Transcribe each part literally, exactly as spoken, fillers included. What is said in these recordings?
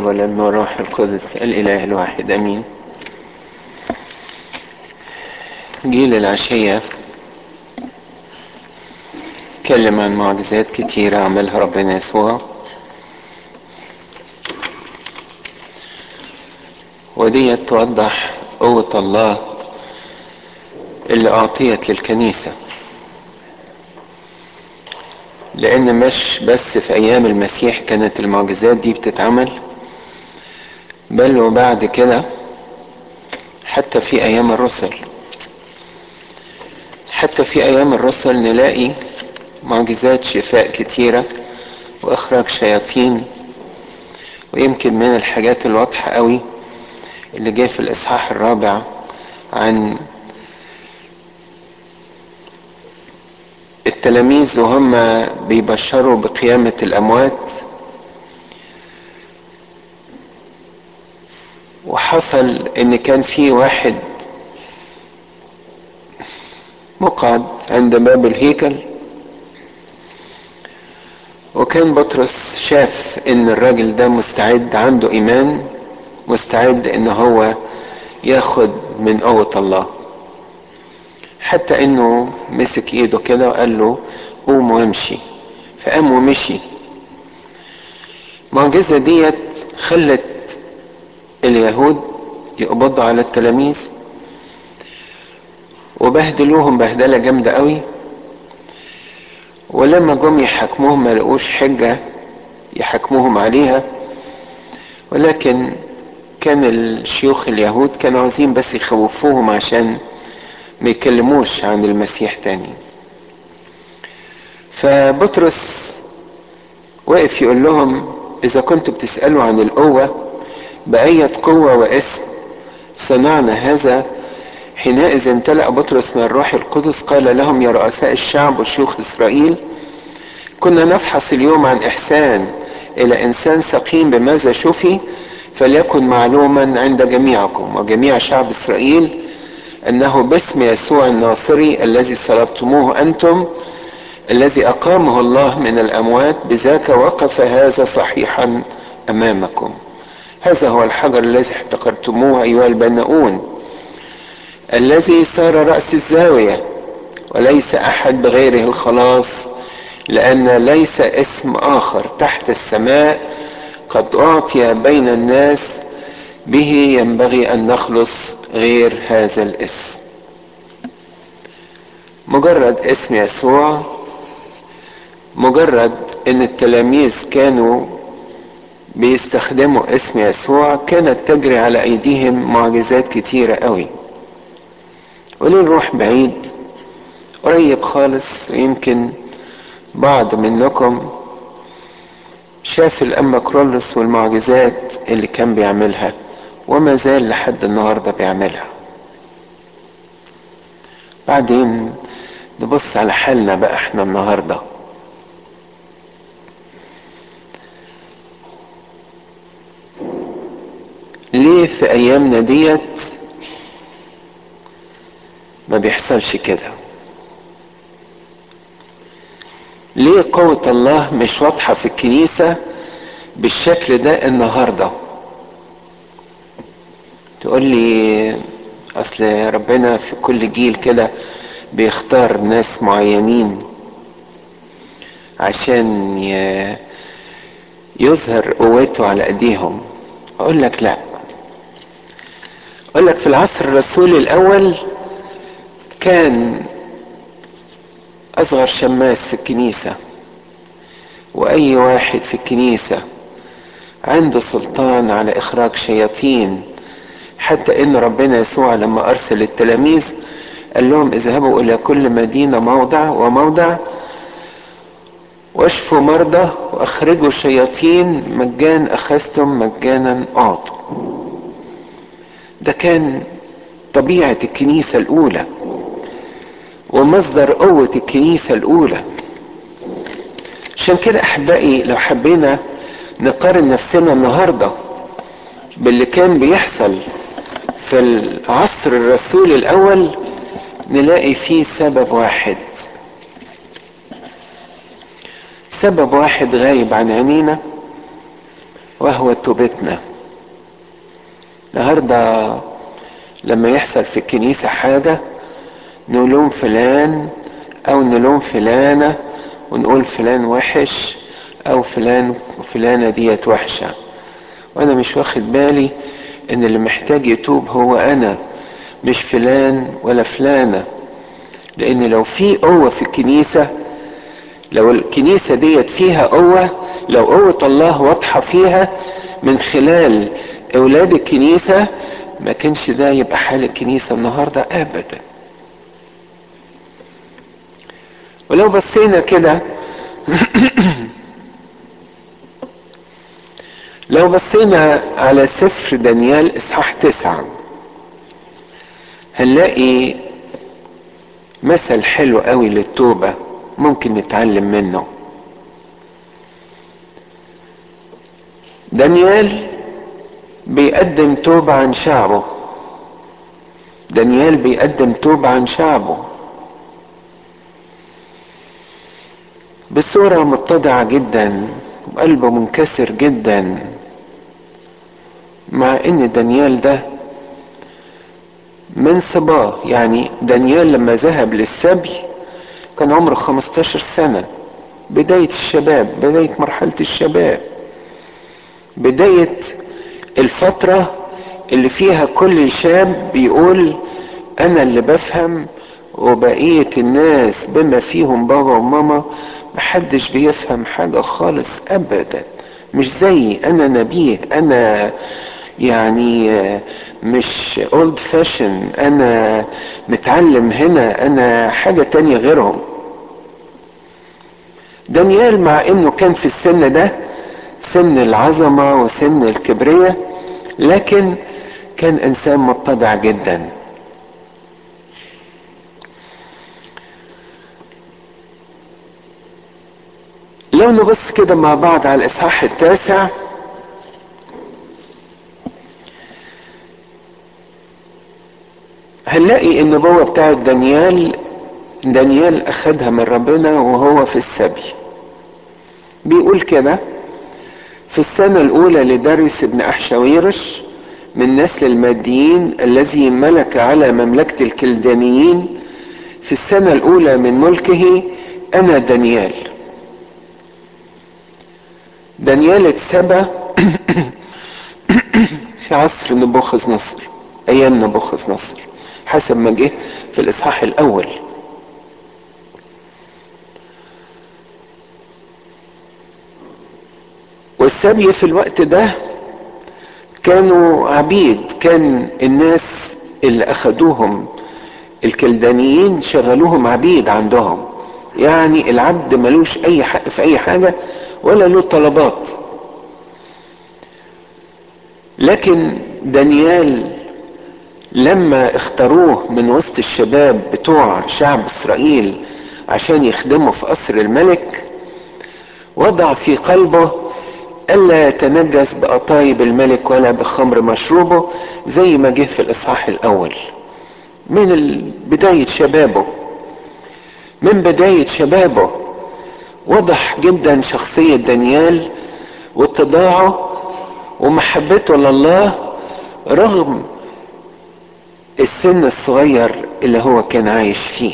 والابن والروح القدس الإله الواحد أمين. جيل العشية اتكلم عن معجزات كتيرة عملها ربنا يسوع، ودي توضح قوة الله اللي أعطيت للكنيسة، لأن مش بس في أيام المسيح كانت المعجزات دي بتتعمل، بل وبعد كده حتى في أيام الرسل حتى في أيام الرسل نلاقي معجزات شفاء كتيرة وإخراج شياطين. ويمكن من الحاجات الواضحة قوي اللي جاء في الإصحاح الرابع عن التلاميذ وهم بيبشروا بقيامة الأموات، وحصل إن كان في واحد مقعد عند باب الهيكل، وكان بطرس شاف إن الراجل ده مستعد، عنده إيمان، مستعد إن هو ياخد من قوة الله، حتى إنه مسك إيده كده وقال له قوم وامشي، فقام ومشي. المعجزة ديت خلت اليهود يقبضوا على التلاميذ وبهدلوهم بهدلة جامدة قوي، ولما جم يحاكموهم ما لقوش حجة يحاكموهم عليها، ولكن كان الشيوخ اليهود كانوا عايزين بس يخوفوهم عشان ما يكلموش عن المسيح تاني. فبطرس وقف يقول لهم إذا كنتوا بتسألوا عن القوة بأية قوة واسم صنعنا هذا؟ حينئذ امتلأ بطرس من الروح القدس قال لهم يا رؤساء الشعب وشيوخ إسرائيل، كنا نفحص اليوم عن إحسان إلى إنسان سقيم بماذا شفي، فليكن معلوما عند جميعكم وجميع شعب إسرائيل أنه باسم يسوع الناصري الذي صلبتموه أنتم الذي أقامه الله من الأموات بذاك وقف هذا صحيحا أمامكم. هذا هو الحجر الذي احتقرتموه أيها البناؤون، الذي صار رأس الزاوية، وليس أحد بغيره الخلاص، لأن ليس اسم آخر تحت السماء قد أعطي بين الناس به ينبغي أن نخلص غير هذا الاسم. مجرد اسم يسوع، مجرد ان التلاميذ كانوا بيستخدموا اسم يسوع، كانت تجري على ايديهم معجزات كتيرة قوي. وليه نروح بعيد؟ قريب خالص، ويمكن بعض منكم شاف الأنبا كرولوس والمعجزات اللي كان بيعملها وما زال لحد النهاردة بيعملها. بعدين نبص على حالنا بقى احنا النهاردة. ليه في ايامنا ديت ما بيحصلش كده؟ ليه قوة الله مش واضحة في الكنيسة بالشكل ده النهاردة؟ تقول لي اصل ربنا في كل جيل كده بيختار ناس معينين عشان يظهر قوته على ايديهم. اقول لك لا، اقول لك في العصر الرسولي الاول كان اصغر شماس في الكنيسة واي واحد في الكنيسة عنده سلطان على اخراج شياطين، حتى ان ربنا يسوع لما ارسل التلاميذ قال لهم اذهبوا الى كل مدينة موضع وموضع واشفوا مرضى واخرجوا شياطين، مجان اخذتم مجانا اعطوا. ده كان طبيعة الكنيسة الاولى ومصدر قوة الكنيسة الاولى. عشان كده احبائي لو حبينا نقارن نفسنا النهاردة باللي كان بيحصل في العصر الرسولي الاول، نلاقي فيه سبب واحد، سبب واحد غايب عن عينينا، وهو توبتنا. النهارده لما يحصل في الكنيسة حاجة نلوم فلان او نلوم فلانة ونقول فلان وحش او فلان وفلانة ديت وحشة، وانا مش واخد بالي ان اللي محتاج يتوب هو انا مش فلان ولا فلانة. لان لو في قوة في الكنيسة، لو الكنيسة ديت فيها قوة، لو قوة الله واضحة فيها من خلال اولاد الكنيسة، ما كانش ده يبقى حال الكنيسة النهاردة ابدا. ولو بصينا كده لو بصينا على سفر دانيال اصحاح تسعة هنلاقي مثل حلو قوي للتوبة ممكن نتعلم منه. دانيال بيقدم توبة عن شعبه. دانيال بيقدم توبة عن شعبه بصورة متضعة جدا وقلبه منكسر جدا، مع ان دانيال ده من صباه. يعني دانيال لما ذهب للسبي كان عمره خمستاشر سنة، بداية الشباب، بداية مرحلة الشباب، بداية الفترة اللي فيها كل شاب بيقول انا اللي بفهم وبقية الناس بما فيهم بابا وماما محدش بيفهم حاجة خالص ابدا، مش زي انا نبيه، انا يعني مش اولد فاشن، انا متعلم هنا، انا حاجة تانية غيرهم. دانيال مع انه كان في السن ده، سن العظمة وسن الكبرية، لكن كان انسان متضع جدا. لو نبص كده مع بعض على الاصحاح التاسع هنلاقي النبوة بتاعت دانيال. دانيال اخدها من ربنا وهو في السبي. بيقول كده: في السنة الاولى لداريوس ابن احشاويرش من نسل الماديين الذي ملك على مملكة الكلدانيين، في السنة الاولى من ملكه، انا دانيال. دانيال اتسبى في عصر نبوخذ نصر، ايام نبوخذ نصر حسب ما جه في الاصحاح الاول. والسبي في الوقت ده كانوا عبيد، كان الناس اللي اخدوهم الكلدانيين شغلوهم عبيد عندهم، يعني العبد ملوش اي حق في اي حاجة ولا له طلبات. لكن دانيال لما اختاروه من وسط الشباب بتوع شعب اسرائيل عشان يخدموا في قصر الملك، وضع في قلبه الا يتنجس بقطايب الملك ولا بخمر مشروبه، زي ما جه في الاصحاح الاول. من بداية شبابه من بداية شبابه وضح جدا شخصية دانيال واتضاعه ومحبته لله رغم السن الصغير اللي هو كان عايش فيه.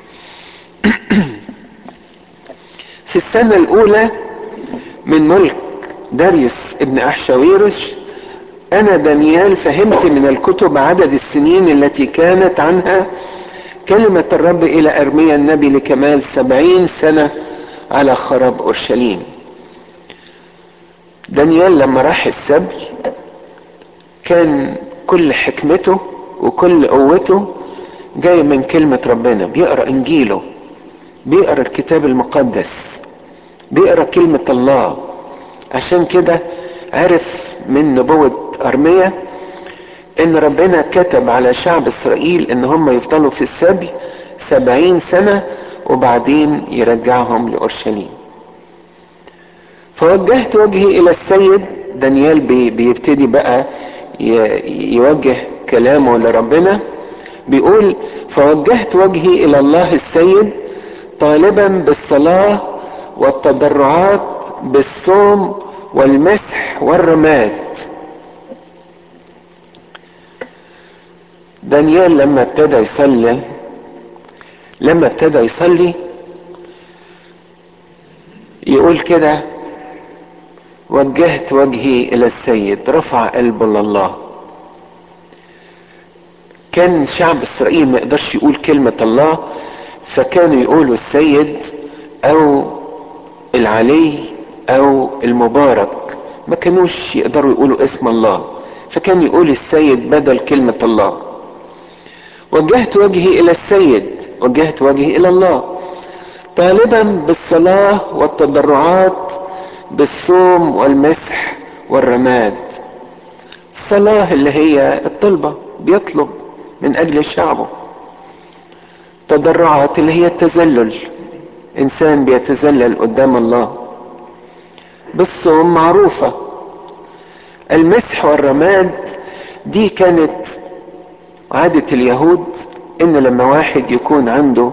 في السنة الاولى من ملك داريوس ابن احشاويرش، انا دانيال فهمت من الكتب عدد السنين التي كانت عنها كلمة الرب الى ارميا النبي لكمال سبعين سنة على خراب اورشليم. دانيال لما راح السبي كان كل حكمته وكل قوته جاي من كلمة ربنا، بيقرأ انجيله، بيقرأ الكتاب المقدس، بيقرأ كلمة الله. عشان كده عرف من نبوة ارميا ان ربنا كتب على شعب اسرائيل ان هم يفضلوا في السبي سبعين سنة وبعدين يرجعهم لأورشليم. فوجهت وجهي الى السيد. دانيال بي بيبتدي بقى يوجه كلامه لربنا، بيقول: فوجهت وجهي الى الله السيد طالبا بالصلاة والتضرعات بالصوم والمسح والرماد. دانيال لما ابتدى يصلي لما ابتدى يصلي يقول كده: وجهت وجهي الى السيد، رفع قلبه لله. كان شعب اسرائيل ما يقدرش يقول كلمة الله، فكانوا يقولوا السيد او العلي او المبارك، ما كانوش يقدروا يقولوا اسم الله، فكان يقول السيد بدل كلمة الله. وجهت وجهي الى السيد، وجهت وجهي الى الله، طالبا بالصلاة والتضرعات بالصوم والمسح والرماد. الصلاة اللي هي الطلبة، بيطلب من اجل شعبه. تضرعات اللي هي التذلل، انسان بيتذلل قدام الله. بالصوم معروفة. المسح والرماد دي كانت عادة اليهود، ان لما واحد يكون عنده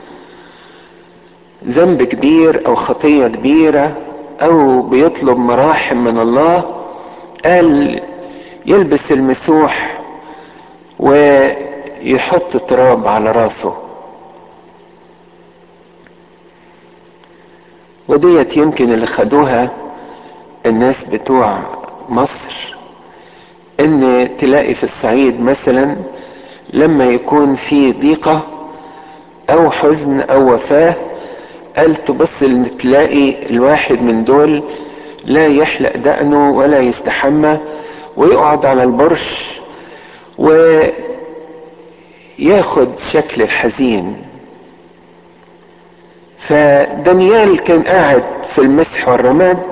ذنب كبير او خطية كبيرة او بيطلب مراحم من الله، قال يلبس المسوح ويحط تراب على راسه. وديت يمكن اللي خدوها الناس بتوع مصر، ان تلاقي في الصعيد مثلا لما يكون في ضيقة او حزن او وفاة، قال تبص تلاقي الواحد من دول لا يحلق دقنه ولا يستحمى ويقعد على البرش وياخد شكل الحزين. فدانيال كان قاعد في المسح والرماد.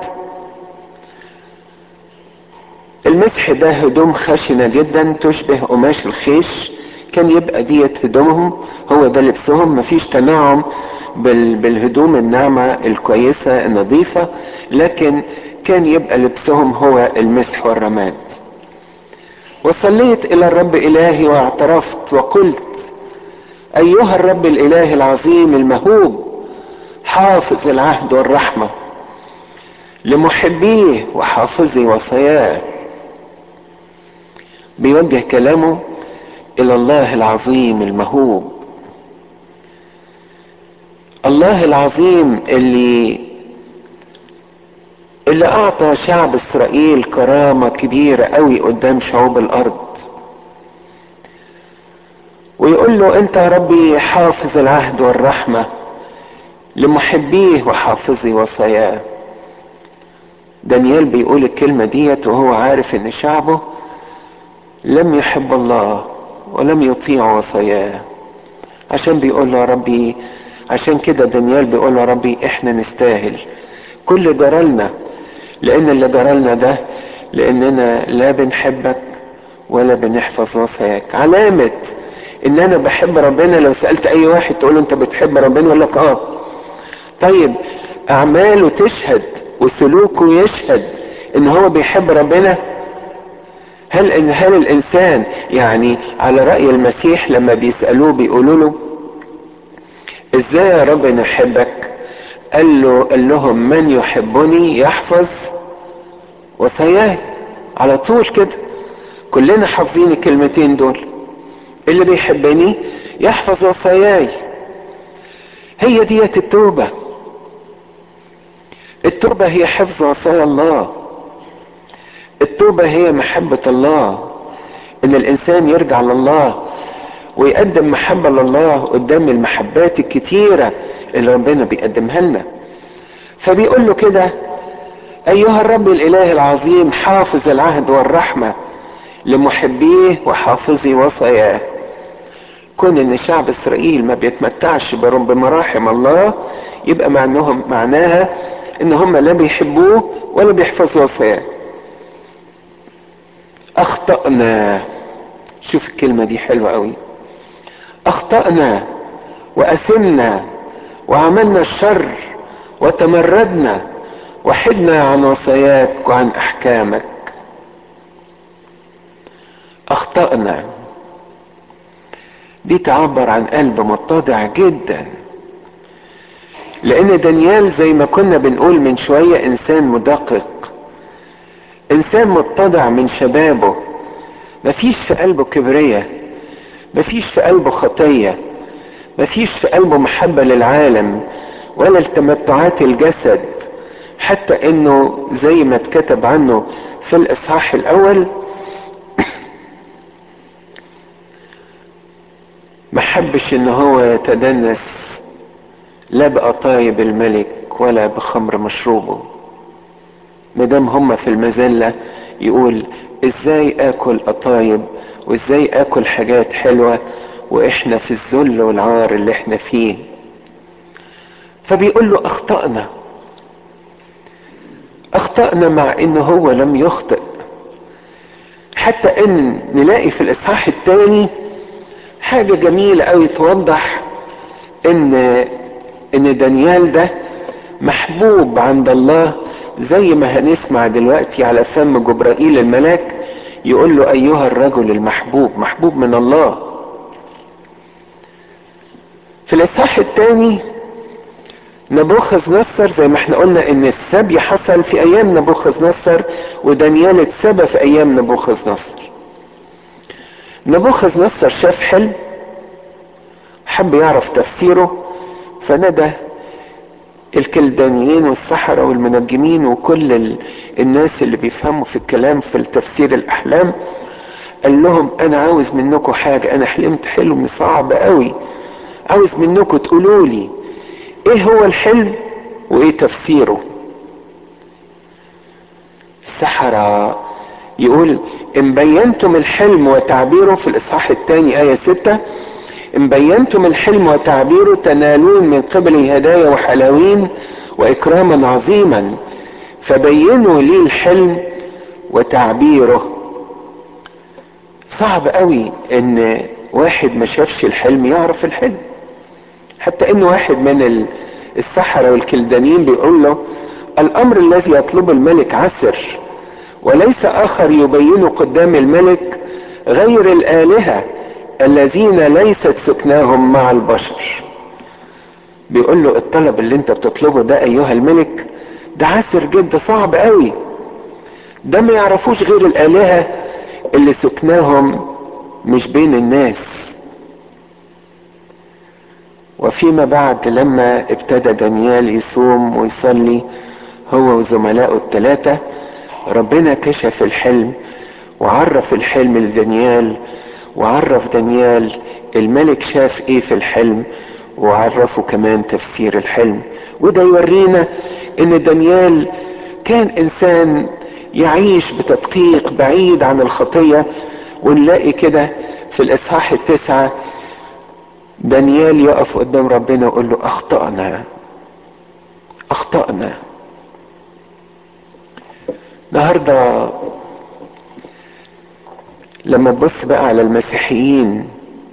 المسح ده هدوم خشنة جدا تشبه قماش الخيش، كان يبقى ديت هدومهم، هو ده لبسهم، مفيش تناعم بال بالهدوم الناعمة الكويسة النظيفة، لكن كان يبقى لبسهم هو المسح والرماد. وصليت الى الرب الهي واعترفت وقلت: ايها الرب الاله العظيم المهوب، حافظ العهد والرحمة لمحبيه وحافظي وصاياه. بيوجه كلامه الى الله العظيم المهوب، الله العظيم اللي اللي اعطى شعب اسرائيل كرامة كبيرة قوي قدام شعوب الارض. ويقول له: انت يا ربي حافظ العهد والرحمة لمحبيه وحافظي وصاياه. دانيال بيقول الكلمة ديت وهو عارف ان شعبه لم يحب الله ولم يطيع وصاياه، عشان بيقول له يا ربي، عشان كده دانيال بيقول له يا ربي احنا نستاهل كل جرالنا، لان اللي جرالنا ده لاننا لا بنحبك ولا بنحفظ وصاياك. علامة ان انا بحب ربنا، لو سألت اي واحد تقول له انت بتحب ربنا يقول لك اه. طيب اعماله تشهد وسلوكه يشهد ان هو بيحب ربنا؟ هل ان هل الانسان يعني على رأي المسيح لما بيسألوه بيقولوا له ازاي يا رب نحبك؟ قال له قال لهم: من يحبني يحفظ وصاياي. على طول كده كلنا حافظين الكلمتين دول، اللي بيحبني يحفظ وصاياي. هي ديت التوبة. التوبة هي حفظ وصايا الله. التوبة هي محبة الله، ان الانسان يرجع لله ويقدم محبة لله قدام المحبات الكتيرة اللي ربنا بيقدمها لنا. فبيقول له كده: ايها الرب الاله العظيم حافظ العهد والرحمة لمحبيه وحافظي وصاياه. كون ان شعب اسرائيل ما بيتمتعش بمراحم الله، يبقى معناهم معناها ان هم لا بيحبوه ولا بيحفظوا وصاياه. اخطأنا. شوف الكلمة دي حلوة قوي. اخطأنا واثمنا وعملنا الشر وتمردنا وحدنا عن وصاياك وعن احكامك. اخطأنا دي تعبر عن قلب متضع جدا، لان دانيال زي ما كنا بنقول من شوية انسان مدقق، انسان متضع من شبابه، مفيش في قلبه كبرية، مفيش في قلبه خطية، مفيش في قلبه محبة للعالم ولا لتمتعات الجسد. حتى انه زي ما اتكتب عنه في الاصحاح الاول، محبش ان هو يتدنس لا بقطايب الملك ولا بخمر مشروبه. مدام هم في المذلة يقول ازاي اكل قطايب وازاي اكل حاجات حلوة واحنا في الذل والعار اللي احنا فيه. فبيقول له اخطأنا اخطأنا مع ان هو لم يخطئ. حتى ان نلاقي في الاصحاح الثاني حاجة جميلة قوي توضح ان ان دانيال ده محبوب عند الله، زي ما هنسمع دلوقتي على فم جبرائيل الملاك يقول له ايها الرجل المحبوب، محبوب من الله. في الاصحاح الثاني نبوخذ نصر، زي ما احنا قلنا ان السبي حصل في ايام نبوخذ نصر ودانيال اتسبى في ايام نبوخذ نصر. نبوخذ نصر شاف حلم، حب يعرف تفسيره، فندى الكلدانيين والسحرة والمنجمين وكل ال... الناس اللي بيفهموا في الكلام في التفسير الاحلام. قال لهم انا عاوز منكم حاجة، انا حلمت حلم صعب قوي، عاوز منكم تقولوا لي ايه هو الحلم وايه تفسيره. السحرة يقول ان بينتم الحلم وتعبيره، في الاصحاح الثاني ايه ستة، ان بينتم الحلم وتعبيره تنالون من قبل هدايا وحلاوين واكراما عظيما، فبينوا لي الحلم وتعبيره. صعب قوي ان واحد ما شافش الحلم يعرف الحلم. حتى ان واحد من السحرة والكلدانيين بيقول له الامر الذي يطلب الملك عسر، وليس اخر يبين قدام الملك غير الالهة الذين ليست سكناهم مع البشر. بيقول له الطلب اللي انت بتطلبه ده ايها الملك ده عسر جدا، صعب قوي، ده ما يعرفوش غير الالهة اللي سكناهم مش بين الناس. وفيما بعد لما ابتدى دانيال يصوم ويصلي هو وزملائه الثلاثة، ربنا كشف الحلم وعرف الحلم لدانيال، وعرف دانيال الملك شاف ايه في الحلم، وعرفه كمان تفسير الحلم. وده يورينا ان دانيال كان انسان يعيش بتدقيق بعيد عن الخطية. ونلاقي كده في الاصحاح التسعة دانيال يقف قدام ربنا ويقول له اخطأنا اخطأنا. النهارده لما تبص بقى على المسيحيين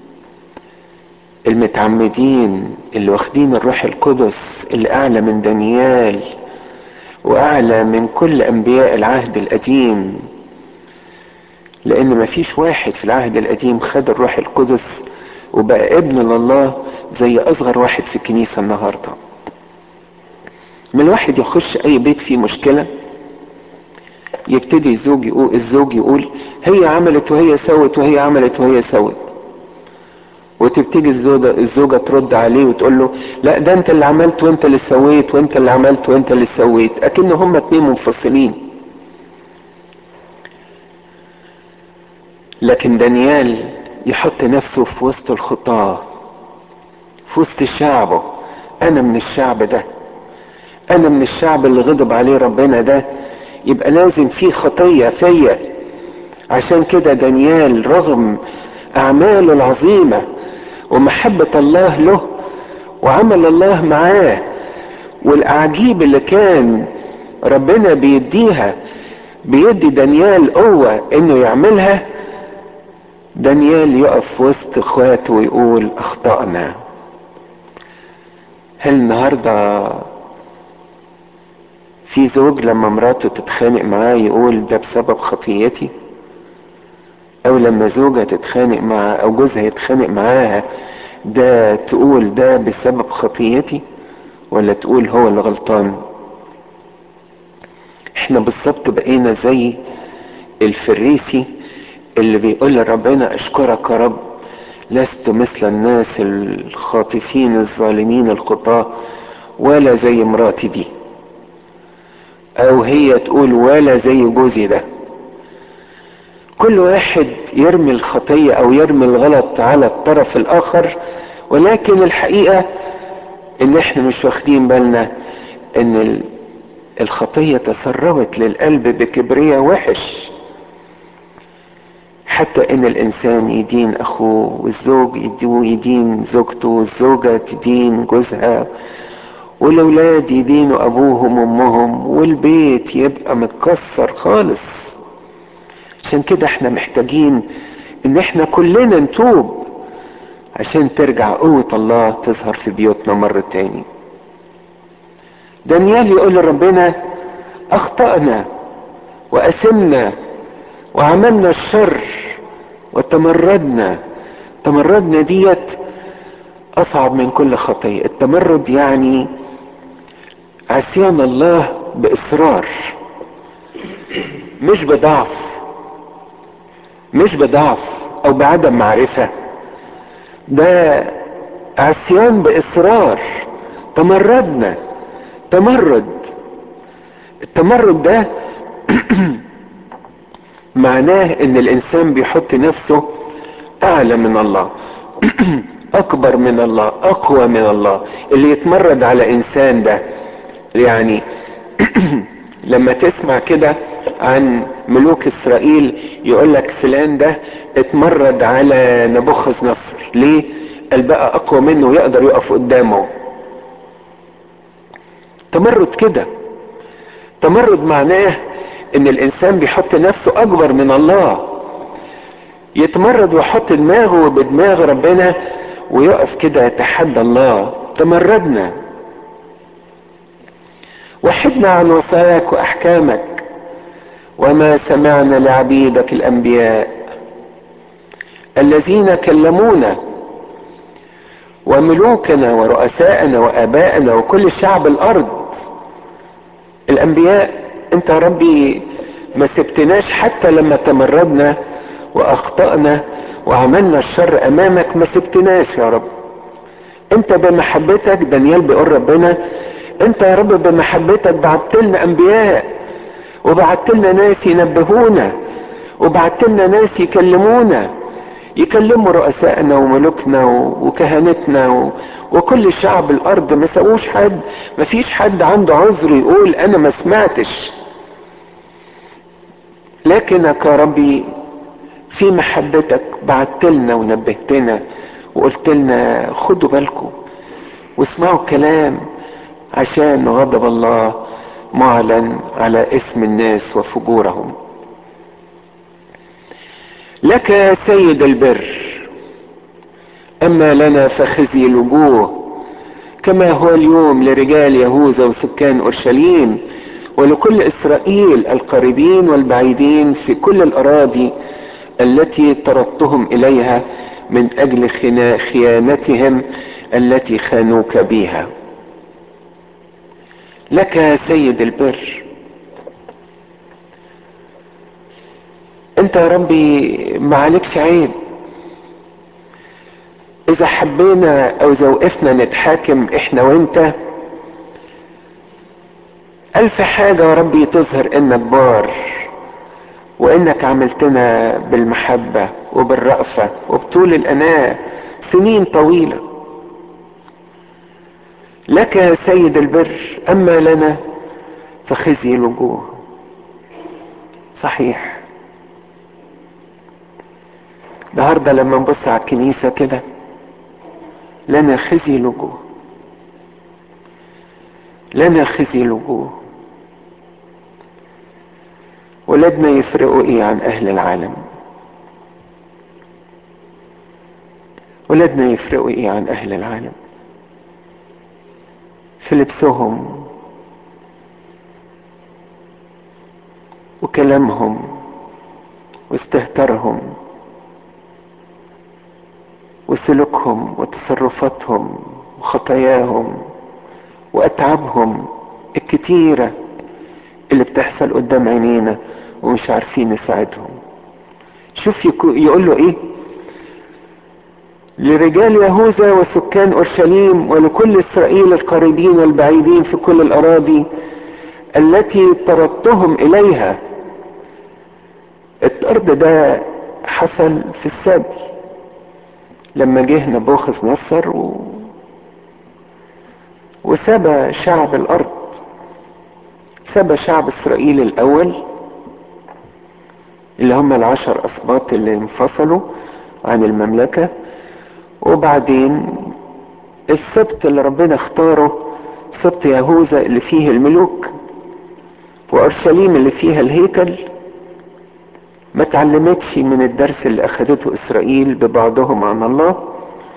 المتعمدين اللي واخدين الروح القدس اللي اعلى من دانيال واعلى من كل انبياء العهد القديم، لان مفيش واحد في العهد القديم خد الروح القدس وبقى ابن لله زي اصغر واحد في الكنيسة النهاردة. من الواحد يخش اي بيت فيه مشكلة يبتدي الزوج يقول الزوج يقول هي عملت وهي سوت وهي عملت وهي سوت، وتبتدي الزوجة الزوجة ترد عليه وتقول له لا ده انت اللي عملت وانت اللي سويت وانت اللي عملت وانت اللي سويت، اكن هما اتنين منفصلين. لكن دانيال يحط نفسه في وسط الخطاة، في وسط شعبه. انا من الشعب ده، انا من الشعب اللي غضب عليه ربنا ده، يبقى لازم في خطية فيا. عشان كده دانيال رغم اعماله العظيمة ومحبة الله له وعمل الله معاه والاعاجيب اللي كان ربنا بيديها، بيدي دانيال قوة انه يعملها، دانيال يقف وسط اخواته ويقول اخطأنا. هل النهاردة في زوج لما مراته تتخانق معاه يقول ده بسبب خطيتي؟ او لما زوجة تتخانق مع او جوزها يتخانق معاها ده تقول ده بسبب خطيتي، ولا تقول هو اللي غلطان؟ احنا بالظبط بقينا زي الفريسي اللي بيقول لربنا اشكرك يا رب لست مثل الناس الخاطفين الظالمين الخطاة، ولا زي مراتي دي، او هي تقول ولا زي جوزي ده. كل واحد يرمي الخطية او يرمي الغلط على الطرف الاخر، ولكن الحقيقة ان احنا مش واخدين بالنا ان الخطية تسربت للقلب بكبرية وحش، حتى ان الانسان يدين اخوه، والزوج يدين زوجته، والزوجة تدين جوزها، والاولاد يدينوا ابوهم وامهم، والبيت يبقى متكسر خالص. عشان كده احنا محتاجين ان احنا كلنا نتوب عشان ترجع قوة الله تظهر في بيوتنا مرة تاني. دانيال يقول لربنا اخطأنا واثمنا وعملنا الشر وتمردنا. تمردنا ديت اصعب من كل خطية. التمرد يعني عصيان الله باصرار، مش بضعف، مش بضعف او بعدم معرفة، ده عصيان باصرار. تمردنا، تمرد. التمرد ده معناه ان الانسان بيحط نفسه اعلى من الله، اكبر من الله، اقوى من الله. اللي يتمرد على انسان ده يعني لما تسمع كده عن ملوك اسرائيل يقول لك فلان ده اتمرد على نبوخذ نصر، ليه؟ قال بقى اقوى منه ويقدر يقف قدامه. تمرد كده. تمرد معناه ان الانسان بيحط نفسه اكبر من الله، يتمرد ويحط دماغه بدماغ ربنا ويقف كده يتحدى الله. تمردنا، وحدنا عن وصاياك واحكامك وما سمعنا لعبيدك الانبياء الذين كلمونا، وملوكنا ورؤساءنا وابائنا وكل شعب الارض. الانبياء انت يا ربي ما سبتناش حتى لما تمردنا واخطأنا وعملنا الشر امامك، ما سبتناش يا رب. انت بمحبتك، دانيال بيقول ربنا انت يا رب بمحبتك بعت لنا انبياء، وبعت لنا ناس ينبهونا، وبعت لنا ناس يكلمونا، يكلموا رؤسائنا وملوكنا وكهنتنا وكل شعب الارض. ما سووش حد، ما فيش حد عنده عذر يقول انا ما سمعتش. لكنك يا ربي في محبتك بعت لنا ونبهتنا وقلت لنا خدوا بالكم واسمعوا الكلام، عشان غضب الله معلن على اسم الناس وفجورهم. لك يا سيد البر، اما لنا فخزي الوجوه كما هو اليوم لرجال يهوذا وسكان اورشليم ولكل اسرائيل القريبين والبعيدين في كل الاراضي التي طردتهم اليها من اجل خيانتهم التي خانوك بها. لك يا سيد البر، انت يا ربي ما عليكش عيب. اذا حبينا او اذا وقفنا نتحاكم احنا وانت، الف حاجة يا ربي تظهر انك بار، وانك عملتنا بالمحبة وبالرأفة وبطول الاناة سنين طويلة. لك يا سيد البر، اما لنا فخزي الوجوه. صحيح النهارده لما نبص على الكنيسة كده لنا خزي الوجوه، لنا خزي الوجوه. ولادنا يفرقوا ايه عن اهل العالم؟ ولادنا يفرقوا ايه عن اهل العالم؟ في لبسهم وكلامهم واستهتارهم وسلوكهم وتصرفاتهم وخطاياهم واتعابهم الكتيرة اللي بتحصل قدام عينينا ومش عارفين نساعدهم. شوف يقول له ايه: لرجال يهوذا وسكان اورشليم ولكل اسرائيل القريبين والبعيدين في كل الاراضي التي طردتهم اليها. الطرد ده حصل في السبي لما جه نبوخذ نصر و... وسبى شعب الارض، سبى شعب اسرائيل الاول اللي هم العشر اسباط اللي انفصلوا عن المملكة، وبعدين السبط اللي ربنا اختاره سبط يهوذا اللي فيه الملوك، واورشليم اللي فيها الهيكل ما تعلمتش من الدرس اللي اخدته اسرائيل ببعضهم عن الله،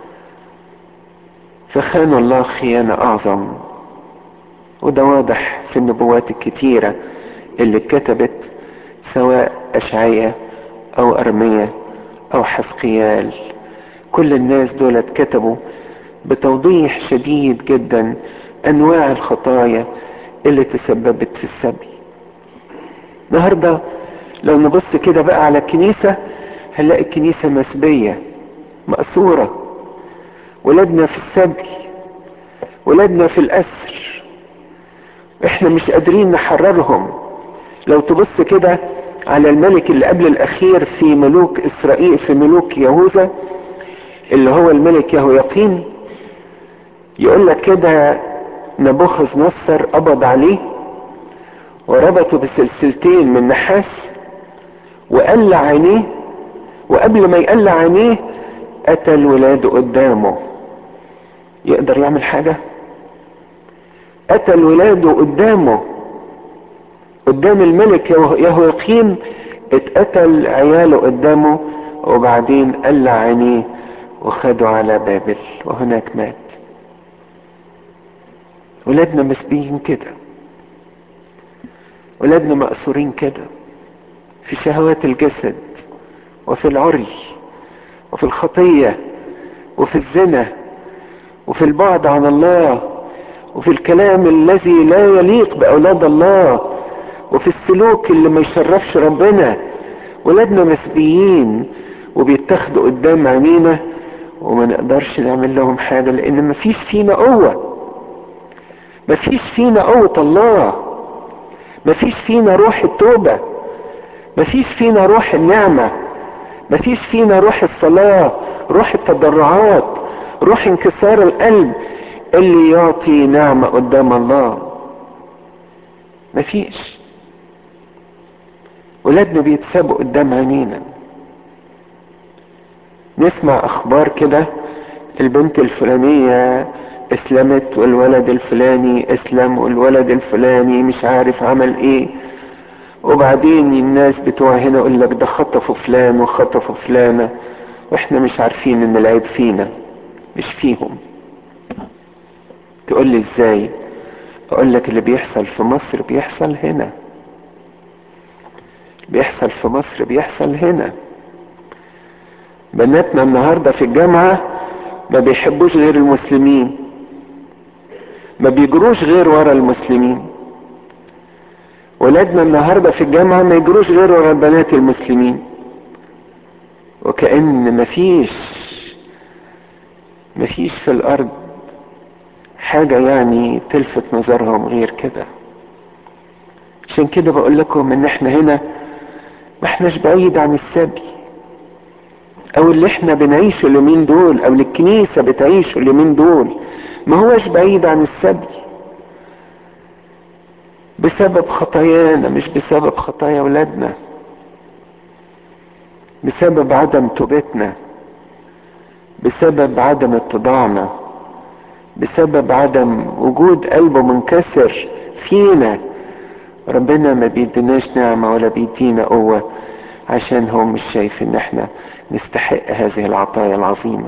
فخانوا الله خيانة اعظم. وده واضح في النبوات الكتيرة اللي اتكتبت، سواء اشعياء او ارميا او حزقيال. كل الناس دول اتكتبوا بتوضيح شديد جدا انواع الخطايا اللي تسببت في السبي. النهارده لو نبص كده بقى على الكنيسة هنلاقي الكنيسة مسبية مأسورة، ولادنا في السبي، ولادنا في الأسر، احنا مش قادرين نحررهم. لو تبص كده على الملك اللي قبل الأخير في ملوك إسرائيل، في ملوك يهوذا، اللي هو الملك يهوياقيم، يقول لك كده: نبوخذ نصر قبض عليه وربطه بسلسلتين من نحاس وقلع عينيه، وقبل ما يقلع عينيه قتل ولاده قدامه. يقدر يعمل حاجة؟ قتل ولاده قدامه، قدام الملك يهوياقيم اتقتل عياله قدامه، وبعدين قلع عينيه وخده على بابل وهناك مات. ولادنا مسبيين كده، ولادنا مأسورين كده في شهوات الجسد وفي العري وفي الخطية وفي الزنا وفي البعد عن الله وفي الكلام الذي لا يليق بأولاد الله وفي السلوك اللي ما يشرفش ربنا. ولادنا مسبيين وبيتاخدوا قدام عينينا وما نقدرش نعمل لهم حاجة، لأن ما فيش فينا قوة، ما فيش فينا قوة الله، ما فيش فينا روح التوبة، ما فيش فينا روح النعمة، ما فيش فينا روح الصلاة، روح التضرعات، روح انكسار القلب اللي يعطي نعمة قدام الله. ما فيش. ولادنا بيتسابوا قدام عينينا. نسمع اخبار كده: البنت الفلانية اسلمت والولد الفلاني اسلم والولد الفلاني مش عارف عمل ايه، وبعدين الناس بتوع هنا يقول لك ده خطفوا فلان وخطفوا فلانة، واحنا مش عارفين ان العيب فينا مش فيهم. تقول لي ازاي؟ اقول لك اللي بيحصل في مصر بيحصل هنا، بيحصل في مصر بيحصل هنا. بناتنا النهاردة في الجامعة ما بيحبوش غير المسلمين، ما بيجروش غير ورا المسلمين. ولادنا النهاردة في الجامعة ما يجروش غير ورا البنات المسلمين، وكأن مفيش مفيش في الارض حاجة يعني تلفت نظرهم غير كده. عشان كده بقول لكم ان احنا هنا ما احناش بعيد عن السبي، او اللي احنا بنعيشه اليومين دول او اللي الكنيسة بتعيشه اليومين دول ما هوش بعيد عن السبي، بسبب خطايانا مش بسبب خطايا ولادنا، بسبب عدم توبتنا، بسبب عدم اتضاعنا، بسبب عدم وجود قلبه منكسر فينا. ربنا ما بيديناش نعمة ولا بيدينا قوة عشان هو مش شايف ان احنا نستحق هذه العطايا العظيمة.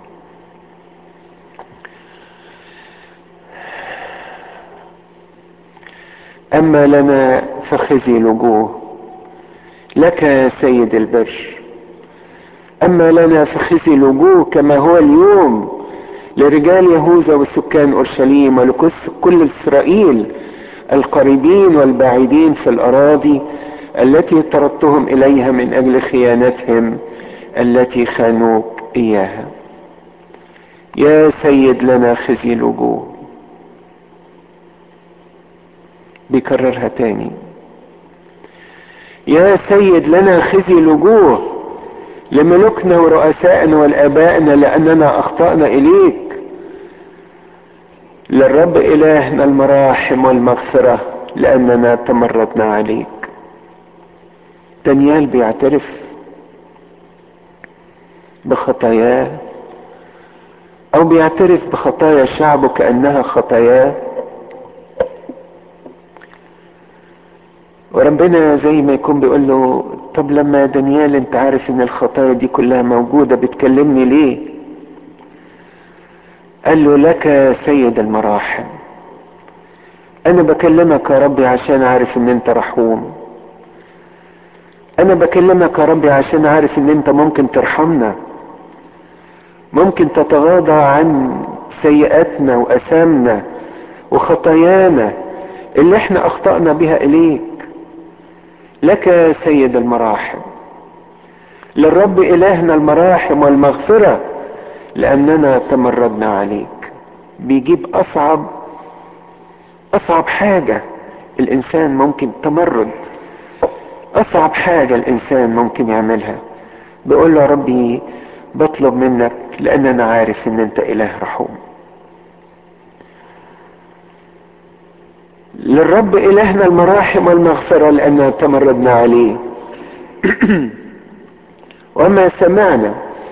اما لنا فخزي الوجوه لك يا سيد البر، اما لنا فخزي الوجوه كما هو اليوم لرجال يهوذا وسكان اورشليم ولكل اسرائيل القريبين والبعيدين في الأراضي التي طردتهم إليها من أجل خيانتهم التي خانوك إياها. يا سيد لنا خزي الوجوه. بيكررها تاني، يا سيد لنا خزي الوجوه لملوكنا ورؤسائنا والآبائنا لأننا أخطأنا إليك. للرب إلهنا المراحم والمغفرة لأننا تمردنا عليك. دانيال بيعترف بخطاياه أو بيعترف بخطايا شعبه كأنها خطاياه، وربنا زي ما يكون بيقول له طب لما يا دانيال انت عارف ان الخطايا دي كلها موجودة بتكلمني ليه؟ قال له لك يا سيد المراحم، انا بكلمك يا ربي عشان عارف ان انت رحوم، انا بكلمك يا ربي عشان عارف ان انت ممكن ترحمنا، ممكن تتغاضى عن سيئاتنا وأثامنا وخطايانا اللي احنا اخطأنا بها اليك. لك يا سيد المراحم، للرب إلهنا المراحم والمغفرة لأننا تمردنا عليك. بيجيب أصعب أصعب حاجة الإنسان ممكن، تمرد أصعب حاجة الإنسان ممكن يعملها. بيقول له يا ربي بطلب منك لأن أنا عارف إن أنت إله رحوم. للرب إلهنا المراحم والمغفرة لأننا تمردنا عليه وما سمعنا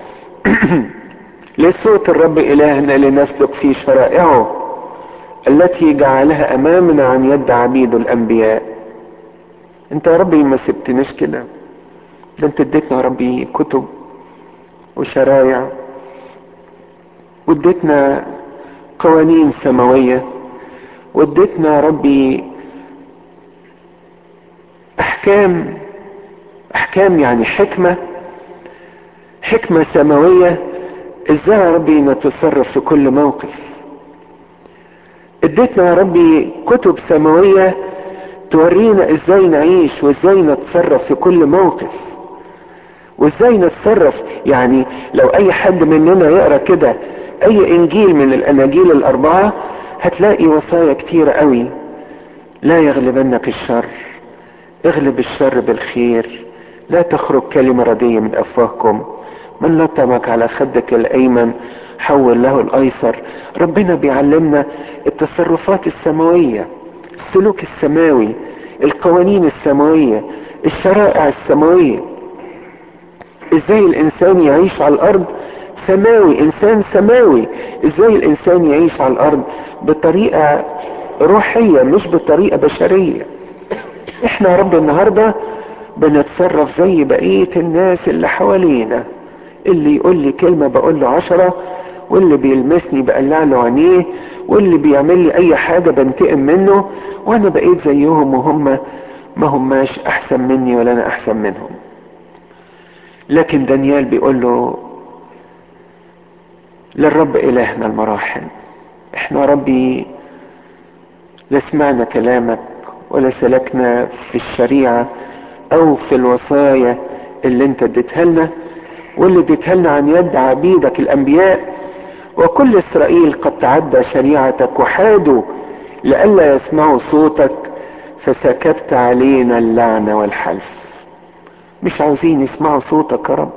لصوت الرب إلهنا لنسلك في شرائعه التي جعلها أمامنا عن يد عبيد الأنبياء. انت يا ربي ما سبتناش كده، ده انت اديتنا يا ربي كتب وشرايع واديتنا قوانين سماوية واديتنا يا ربي احكام احكام يعني حكمة حكمة سماوية ازاي يا ربي نتصرف في كل موقف. اديتنا يا ربي كتب سماوية تورينا ازاي نعيش وازاي نتصرف في كل موقف وازاي نتصرف. يعني لو اي حد مننا يقرأ كده اي انجيل من الاناجيل الاربعة هتلاقي وصايا كتيرة قوي. لا يغلبنك الشر، اغلب الشر بالخير، لا تخرج كلمة ردية من افواهكم، من لطمك على خدك الايمن حول له الايسر. ربنا بيعلمنا التصرفات السماوية، السلوك السماوي، القوانين السماوية، الشرائع السماوية، ازاي الانسان يعيش على الارض سماوي، انسان سماوي. ازاي الانسان يعيش على الارض بطريقة روحية مش بطريقة بشرية. احنا يا رب النهاردة بنتصرف زي بقية الناس اللي حوالينا، اللي يقول لي كلمة بقول له عشرة، واللي بيلمسني بقلع له عينيه، واللي بيعمل لي اي حاجة بنتقم منه، وانا بقيت زيهم وهم ما هماش احسن مني ولا انا احسن منهم. لكن دانيال بيقول له للرب إلهنا المراحم، احنا يا ربي لا سمعنا كلامك ولا سلكنا في الشريعة او في الوصايا اللي انت اديتها لنا واللي اديتها لنا عن يد عبيدك الانبياء، وكل اسرائيل قد تعدى شريعتك وحادوا لئلا يسمعوا صوتك فسكبت علينا اللعنة والحلف. مش عاوزين يسمعوا صوتك يا رب.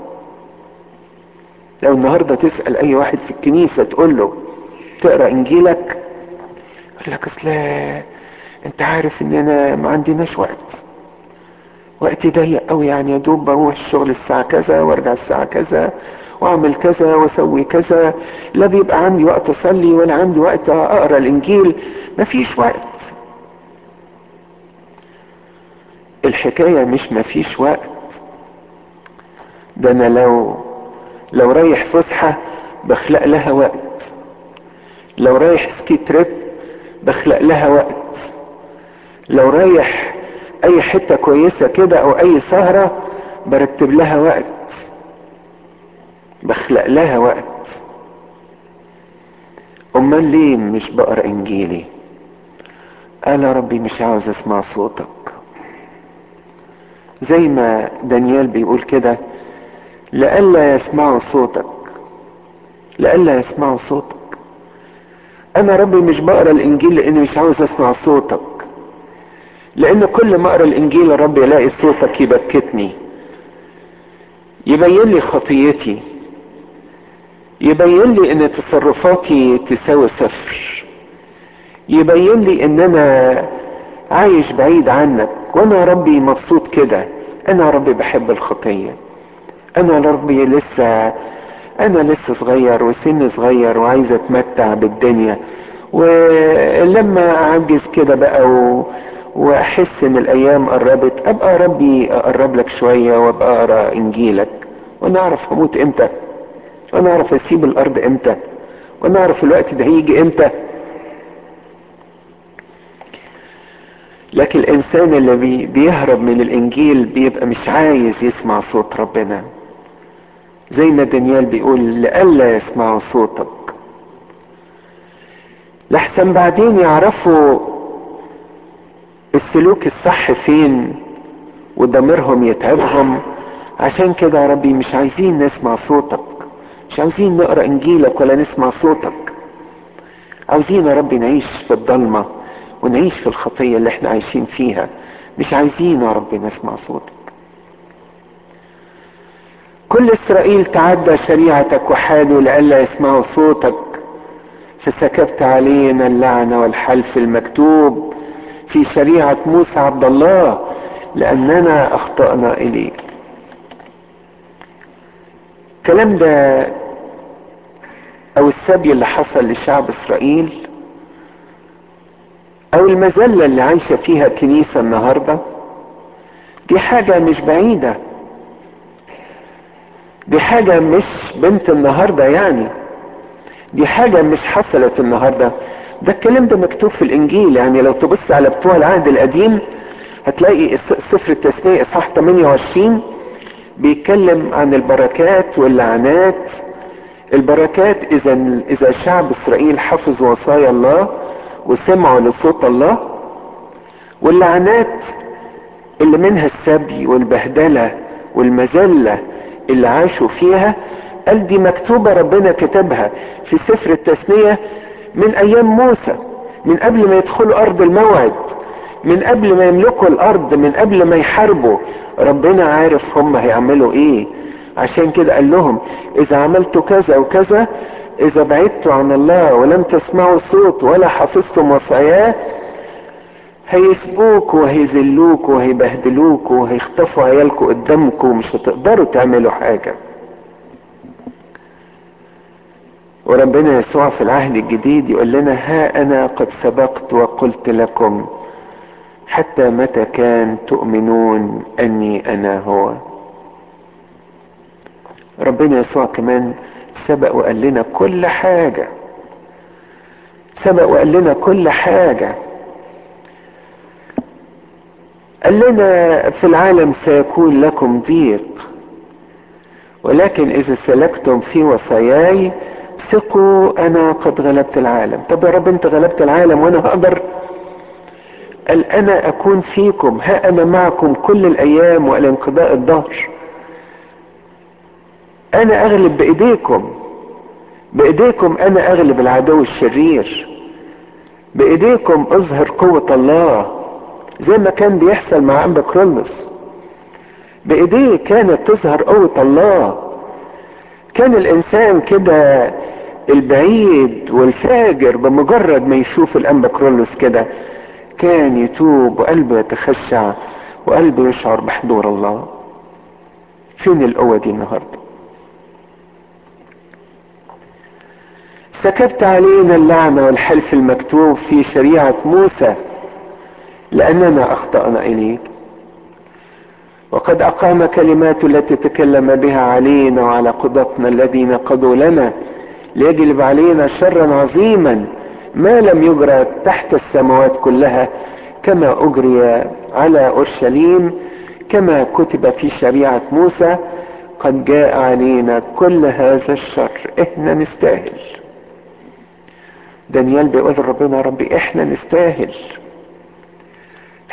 لو النهاردة تسأل اي واحد في الكنيسة تقول له تقرأ انجيلك يقول لك اصل انت عارف اننا ما عندناش وقت، وقتي ضيق قوي، يعني يا دوب بروح الشغل الساعة كذا وارجع الساعة كذا واعمل كذا واسوي كذا، لا بيبقى عندي وقت اصلي ولا عندي وقت اقرأ الانجيل، مفيش وقت. الحكاية مش مفيش وقت، ده انا لو لو رايح فسحة بخلق لها وقت، لو رايح سكي تريب بخلق لها وقت، لو رايح اي حتة كويسة كده او اي سهرة برتب لها وقت، بخلق لها وقت. امال ليه مش بقرا انجيلي؟ قال يا ربي مش عاوز اسمع صوتك. زي ما دانيال بيقول كده، لئلا يسمعوا صوتك، لئلا يسمعوا صوتك. انا ربي مش بقرا الانجيل لاني مش عاوز اسمع صوتك، لان كل ما اقرا الانجيل يا رب الاقي صوتك يبكتني، يبين لي خطيتي، يبين لي ان تصرفاتي تساوي صفر، يبين لي ان انا عايش بعيد عنك، وانا يا ربي مبسوط كده. انا يا ربي بحب الخطية، انا يا ربي لسه انا لسه صغير وسن صغير وعايز اتمتع بالدنيا، ولما اعجز كده بقى و... واحس ان الايام قربت، ابقى ربي اقرب لك شوية وابقى اقرا انجيلك، وانا اعرف هموت امتى، وانا اعرف اسيب الارض امتى، وانا اعرف الوقت ده هيجي امتى. لكن الانسان اللي بي... بيهرب من الانجيل بيبقى مش عايز يسمع صوت ربنا، زي ما دانيال بيقول لئلا يسمعوا صوتك، لحسن بعدين يعرفوا السلوك الصح فين وضميرهم يتعبهم. عشان كده يا ربي مش عايزين نسمع صوتك، مش عاوزين نقرا انجيلك ولا نسمع صوتك، عاوزين يا ربي نعيش في الضلمة ونعيش في الخطية اللي احنا عايشين فيها، مش عايزين يا ربي نسمع صوتك. كل اسرائيل تعدى شريعتك وحادوا لئلا يسمعوا صوتك، فسكبت علينا اللعنة والحلف المكتوب في شريعة موسى عبد الله لأننا أخطأنا إليك. الكلام ده أو السبي اللي حصل لشعب إسرائيل أو المذلة اللي عايشة فيها الكنيسة النهاردة، دي حاجة مش بعيدة، دي حاجة مش بنت النهاردة يعني، دي حاجة مش حصلت النهاردة. ده الكلام ده مكتوب في الإنجيل. يعني لو تبص على بتوع العهد القديم هتلاقي سفر التثنية اصحاح ثمانية وعشرين بيتكلم عن البركات واللعنات. البركات اذا اذا شعب اسرائيل حفظ وصايا الله وسمعوا لصوت الله، واللعنات اللي منها السبي والبهدلة والمذلة اللي عاشوا فيها، قال دي مكتوبة، ربنا كتبها في سفر التثنية من ايام موسى، من قبل ما يدخلوا ارض الموعد، من قبل ما يملكوا الارض، من قبل ما يحاربوا. ربنا عارف هم هيعملوا ايه، عشان كده قال لهم اذا عملتوا كذا وكذا، اذا بعدتوا عن الله ولم تسمعوا الصوت ولا حفظتم وصاياه، هيسبوكوا وهيذلوكوا وهيبهدلوكوا وهيخطفوا عيالكوا قدامكم ومش هتقدروا تعملوا حاجة. وربنا يسوع في العهد الجديد يقول لنا ها انا قد سبقت وقلت لكم حتى متى كان تؤمنون اني انا هو. ربنا يسوع كمان سبق وقال لنا كل حاجة، سبق وقال لنا كل حاجة. قال لنا في العالم سيكون لكم ضيق، ولكن اذا سلكتم في وصاياي ثقوا انا قد غلبت العالم. طب يا رب انت غلبت العالم وانا هقدر؟ قال انا اكون فيكم، ها انا معكم كل الايام والى انقضاء الدهر. انا اغلب بايديكم، بايديكم انا اغلب العدو الشرير، بايديكم اظهر قوة الله زي ما كان بيحصل مع انبا كرولوس. بايديه كانت تظهر قوة الله. كان الانسان كده البعيد والفاجر بمجرد ما يشوف الانبا كرولوس كده كان يتوب وقلبه يتخشع وقلبه يشعر بحضور الله. فين القوة دي النهاردة؟ سكبت علينا اللعنة والحلف المكتوب في شريعة موسى لأننا أخطأنا إليك، وقد أقام كلمات التي تكلم بها علينا وعلى قضاتنا الذين قضوا لنا ليجلب علينا شرا عظيما ما لم يجرى تحت السماوات كلها، كما أجري على أورشليم، كما كتب في شريعة موسى قد جاء علينا كل هذا الشر. احنا نستاهل. دانيال بيقول ربنا ربي احنا نستاهل،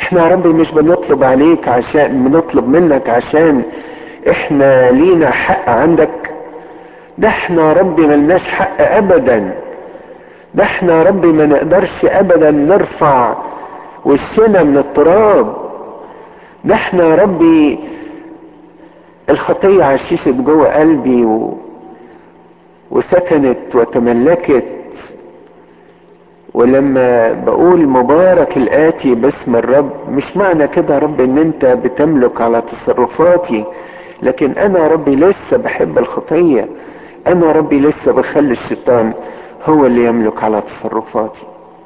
احنا يا ربي مش بنطلب عليك عشان بنطلب منك عشان احنا لينا حق عندك، ده احنا يا ربي ملناش حق ابدا، ده احنا يا ربي ما نقدرش ابدا نرفع وشنا من التراب، ده احنا يا ربي الخطية عششت جوه قلبي و... وسكنت وتملكت. ولما بقول مبارك الآتي باسم الرب، مش معنى كده يا رب ان انت بتملك على تصرفاتي، لكن انا يا ربي لسه بحب الخطية، انا يا ربي لسه بخلي الشيطان هو اللي يملك على تصرفاتي.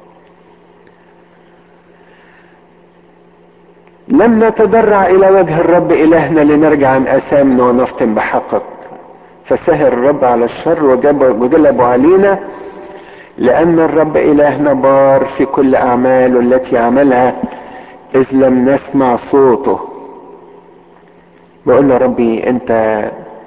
لم نتضرع الى وجه الرب الهنا لنرجع عن اثامنا ونفطن بحقك، فسهر الرب على الشر وجلبوا علينا، لان الرب الهنا بار في كل اعماله التي عملها اذ لم نسمع صوته. بقول له ربي انت